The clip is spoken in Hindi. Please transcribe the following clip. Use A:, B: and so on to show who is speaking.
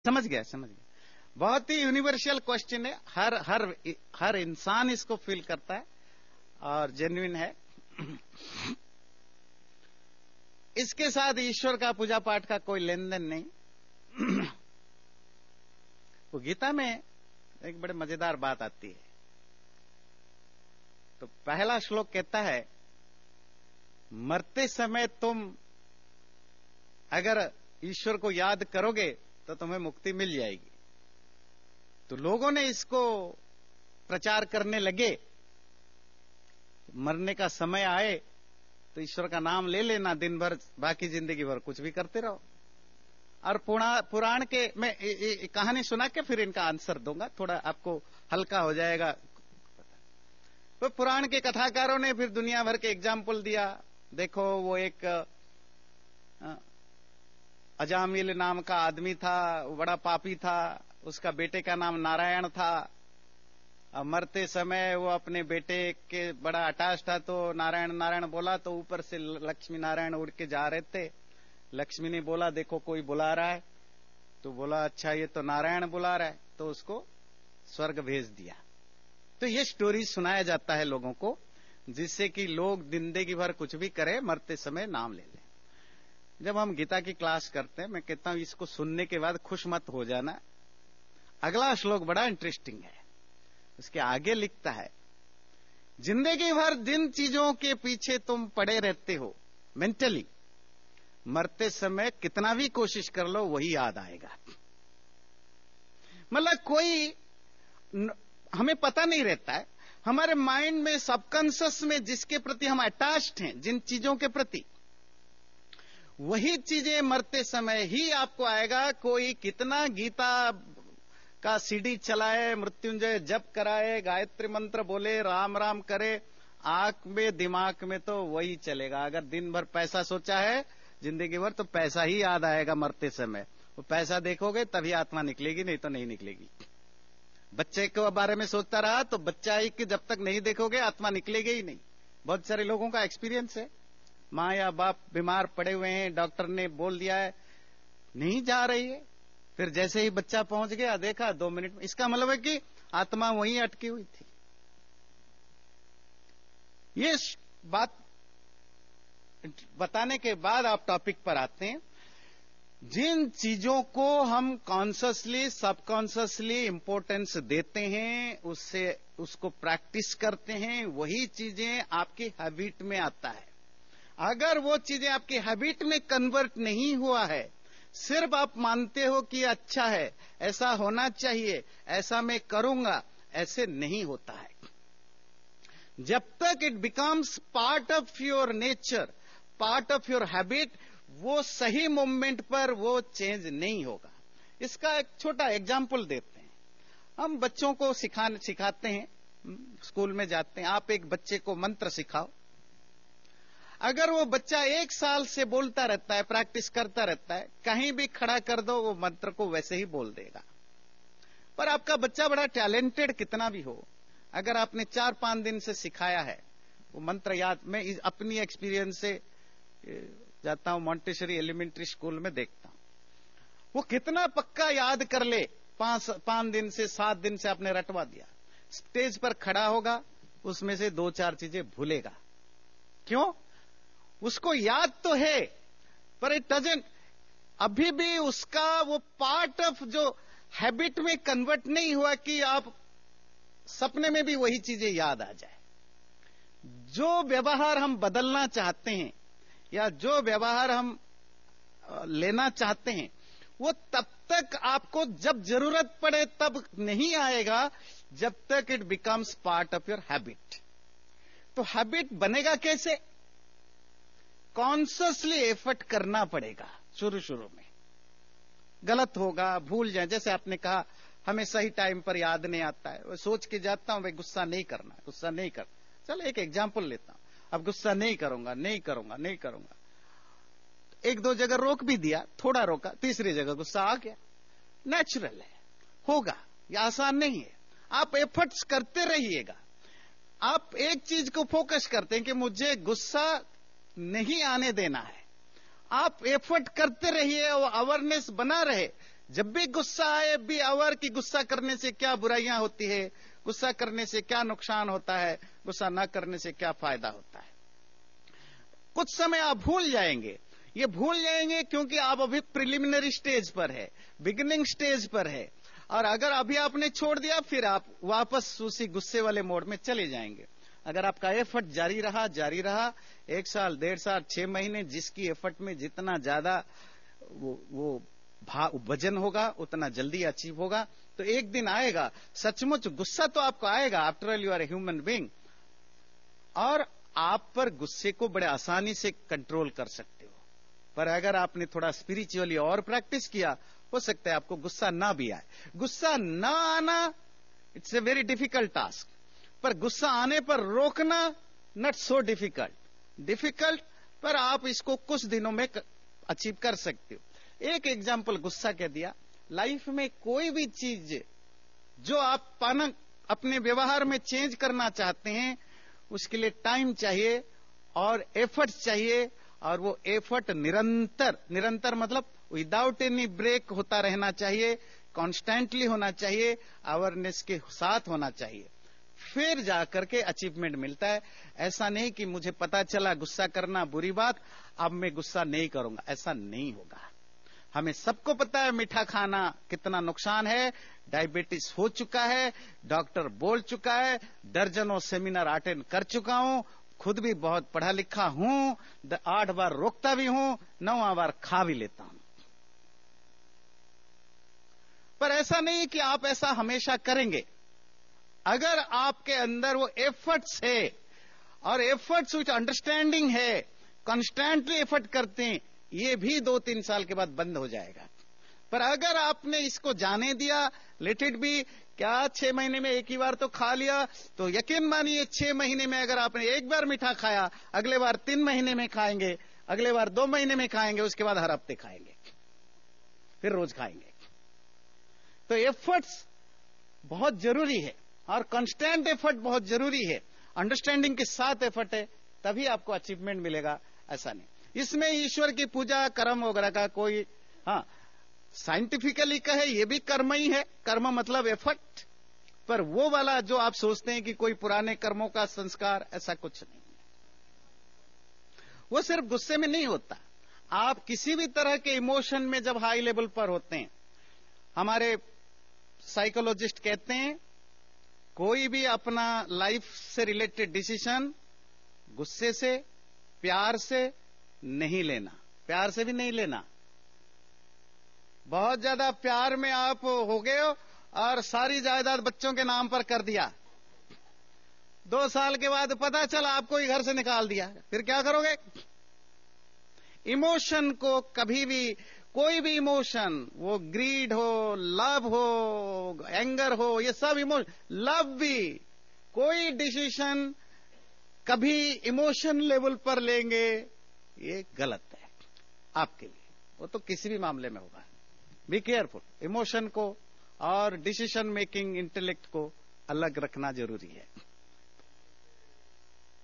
A: समझ गया समझ गया। बहुत ही यूनिवर्सल क्वेश्चन है, हर हर हर इंसान इसको फील करता है और जेन्युइन है। इसके साथ ईश्वर का पूजा पाठ का कोई लेन देन नहीं। वो गीता में एक बड़े मजेदार बात आती है। तो पहला श्लोक कहता है, मरते समय तुम अगर ईश्वर को याद करोगे तो तुम्हें मुक्ति मिल जाएगी। तो लोगों ने इसको प्रचार करने लगे, मरने का समय आए तो ईश्वर का नाम ले लेना दिन भर, बाकी जिंदगी भर कुछ भी करते रहो। और पुराण के मैं कहानी सुना के फिर इनका आंसर दूंगा, थोड़ा आपको हल्का हो जाएगा। तो पुराण के कथाकारों ने फिर दुनिया भर के एग्जाम्पल दिया। देखो, वो एक अजामिल नाम का आदमी था, वो बड़ा पापी था, उसका बेटे का नाम नारायण था। अब मरते समय वो अपने बेटे के बड़ा अटैच था, तो नारायण नारायण बोला तो ऊपर से लक्ष्मी नारायण उड़ के जा रहे थे। लक्ष्मी ने बोला, देखो कोई बुला रहा है। तो बोला, अच्छा ये तो नारायण बुला रहा है, तो उसको स्वर्ग भेज दिया। तो ये स्टोरी सुनाया जाता है लोगों को, जिससे कि लोग जिंदगी भर कुछ भी करें, मरते समय नाम ले लें। जब हम गीता की क्लास करते हैं, मैं कहता हूं इसको सुनने के बाद खुश मत हो जाना। अगला श्लोक बड़ा इंटरेस्टिंग है। उसके आगे लिखता है, जिंदगी भर जिन चीजों के पीछे तुम पड़े रहते हो मेंटली, मरते समय कितना भी कोशिश कर लो वही याद आएगा। मतलब कोई हमें पता नहीं रहता है, हमारे माइंड में सबकॉन्शियस में जिसके प्रति हम अटैच्ड हैं, जिन चीजों के प्रति, वही चीजें मरते समय ही आपको आएगा। कोई कितना गीता का सीडी चलाए, मृत्युंजय जप कराए, गायत्री मंत्र बोले, राम राम करे, आंख में दिमाग में तो वही चलेगा। अगर दिन भर पैसा सोचा है जिंदगी भर, तो पैसा ही याद आएगा मरते समय। वो पैसा देखोगे तभी आत्मा निकलेगी, नहीं तो नहीं निकलेगी। बच्चे के बारे में सोचता रहा तो बच्चा ही कि जब तक नहीं देखोगे आत्मा निकलेगी ही नहीं। बहुत सारे लोगों का एक्सपीरियंस है, माँ या बाप बीमार पड़े हुए हैं, डॉक्टर ने बोल दिया है नहीं जा रही है, फिर जैसे ही बच्चा पहुंच गया, देखा 2 मिनट में। इसका मतलब है कि आत्मा वहीं अटकी हुई थी। ये बात बताने के बाद आप टॉपिक पर आते हैं। जिन चीजों को हम कॉन्शियसली सबकॉन्शियसली इंपॉर्टेंस देते हैं, उसको प्रैक्टिस करते हैं, वही चीजें आपकी हैबिट में आता है। अगर वो चीजें आपकी हैबिट में कन्वर्ट नहीं हुआ है, सिर्फ आप मानते हो कि अच्छा है, ऐसा होना चाहिए, ऐसा मैं करूंगा, ऐसे नहीं होता है। जब तक it becomes part of your nature, part of your habit, वो सही मोमेंट पर वो चेंज नहीं होगा। इसका एक छोटा एग्जाम्पल देते हैं। हम बच्चों को सिखाते हैं, स्कूल में जाते हैं, आप एक बच्चे को मंत्र सिखाओ। अगर वो बच्चा 1 साल से बोलता रहता है, प्रैक्टिस करता रहता है, कहीं भी खड़ा कर दो वो मंत्र को वैसे ही बोल देगा। पर आपका बच्चा बड़ा टैलेंटेड कितना भी हो, अगर आपने 4-5 दिन से सिखाया है, वो मंत्र याद, मैं अपनी एक्सपीरियंस से जाता हूं, मॉन्टेसरी एलिमेंट्री स्कूल में देखता हूं, वो कितना पक्का याद कर ले। 5 दिन से 7 दिन से आपने रटवा दिया, स्टेज पर खड़ा होगा, उसमें से 2-4 चीजें भूलेगा। क्यों? उसको याद तो है, पर इट डजंट, अभी भी उसका वो पार्ट ऑफ जो हैबिट में कन्वर्ट नहीं हुआ कि आप सपने में भी वही चीजें याद आ जाए। जो व्यवहार हम बदलना चाहते हैं या जो व्यवहार हम लेना चाहते हैं, वो तब तक आपको जब जरूरत पड़े तब नहीं आएगा, जब तक it becomes part of your habit. तो हैबिट बनेगा कैसे? कॉन्शियसली एफर्ट करना पड़ेगा। शुरू में गलत होगा, भूल जाए। जैसे आपने कहा हमें सही टाइम पर याद नहीं आता है, वो सोच के जाता हूं भाई गुस्सा नहीं करना, गुस्सा नहीं करना। चलो एक एग्जांपल लेता हूं, अब गुस्सा नहीं करूंगा, नहीं करूंगा, नहीं करूंगा। 1-2 जगह रोक भी दिया, थोड़ा रोका, तीसरी जगह गुस्सा आ गया। नेचुरल है, होगा, ये आसान नहीं है। आप एफर्ट्स करते रहिएगा। आप एक चीज को फोकस करते हैं कि मुझे गुस्सा नहीं आने देना है, आप एफर्ट करते रहिए, वो अवेयरनेस बना रहे। जब भी गुस्सा आए, बी अवर कि गुस्सा करने से क्या बुराइयां होती है, गुस्सा करने से क्या नुकसान होता है, गुस्सा न करने से क्या फायदा होता है। कुछ समय आप भूल जाएंगे, ये भूल जाएंगे क्योंकि आप अभी प्रिलिमिनरी स्टेज पर है, बिगिनिंग स्टेज पर है। और अगर अभी आपने छोड़ दिया, फिर आप वापस उसी गुस्से वाले मोड में चले जाएंगे। अगर आपका एफर्ट जारी रहा 1 साल, 1.5 साल, 6 महीने, जिसकी एफर्ट में जितना ज्यादा वो वजन होगा उतना जल्दी अचीव होगा। तो एक दिन आएगा, सचमुच गुस्सा तो आपको आएगा, after all you are a human being, और आप पर गुस्से को बड़े आसानी से कंट्रोल कर सकते हो। पर अगर आपने थोड़ा स्पिरिचुअली और प्रैक्टिस किया, हो सकता है आपको गुस्सा ना भी आए। गुस्सा ना आना it's a very difficult task, पर गुस्सा आने पर रोकना नॉट सो डिफिकल्ट, पर आप इसको कुछ दिनों में अचीव कर सकते हो। एक एग्जाम्पल गुस्सा कह दिया। लाइफ में कोई भी चीज जो आप पाना अपने व्यवहार में चेंज करना चाहते हैं, उसके लिए टाइम चाहिए और एफर्ट चाहिए, और वो एफर्ट निरंतर मतलब विदाउट एनी ब्रेक होता रहना चाहिए, कॉन्स्टेंटली होना चाहिए, अवेयरनेस के साथ होना चाहिए, फिर जाकर के अचीवमेंट मिलता है। ऐसा नहीं कि मुझे पता चला गुस्सा करना बुरी बात, अब मैं गुस्सा नहीं करूंगा, ऐसा नहीं होगा। हमें सबको पता है मीठा खाना कितना नुकसान है, डायबिटीज हो चुका है, डॉक्टर बोल चुका है, दर्जनों सेमिनार अटेंड कर चुका हूं, खुद भी बहुत पढ़ा लिखा हूं, 8 बार रोकता भी हूं, 9वां बार खा भी लेता हूं। पर ऐसा नहीं कि आप ऐसा हमेशा करेंगे। अगर आपके अंदर वो एफर्ट्स है, और एफर्ट्स विच अंडरस्टैंडिंग है, कॉन्स्टेंटली एफर्ट करते हैं, ये भी 2-3 साल के बाद बंद हो जाएगा। पर अगर आपने इसको जाने दिया, लेट इट बी, क्या 6 महीने में एक ही बार तो खा लिया, तो यकीन मानिए 6 महीने में अगर आपने एक बार मीठा खाया, अगले बार 3 महीने में खाएंगे, अगले बार 2 महीने में खाएंगे, उसके बाद हर हफ्ते खाएंगे, फिर रोज खाएंगे। तो एफर्ट्स बहुत जरूरी है, और कांस्टेंट एफर्ट बहुत जरूरी है। अंडरस्टैंडिंग के साथ एफर्ट है, तभी आपको अचीवमेंट मिलेगा, ऐसा नहीं। इसमें ईश्वर की पूजा कर्म वगैरह का कोई, हाँ साइंटिफिकली कहे ये भी कर्म ही है, कर्म मतलब एफर्ट, पर वो वाला जो आप सोचते हैं कि कोई पुराने कर्मों का संस्कार, ऐसा कुछ नहीं है। वो सिर्फ गुस्से में नहीं होता, आप किसी भी तरह के इमोशन में जब हाई लेवल पर होते हैं, हमारे साइकोलॉजिस्ट कहते हैं कोई भी अपना लाइफ से रिलेटेड डिसीजन गुस्से से, प्यार से नहीं लेना, प्यार से भी नहीं लेना। बहुत ज्यादा प्यार में आप हो गए हो और सारी जायदाद बच्चों के नाम पर कर दिया, 2 साल के बाद पता चला आपको ही घर से निकाल दिया, फिर क्या करोगे? इमोशन को कभी भी, कोई भी इमोशन, वो ग्रीड हो, लव हो, एंगर हो, ये सब इमोशन, लव भी, कोई डिसीजन कभी इमोशन लेवल पर लेंगे, ये गलत है आपके लिए। वो तो किसी भी मामले में होगा। बी केयरफुल, इमोशन को और डिसीजन मेकिंग इंटेलेक्ट को अलग रखना जरूरी है।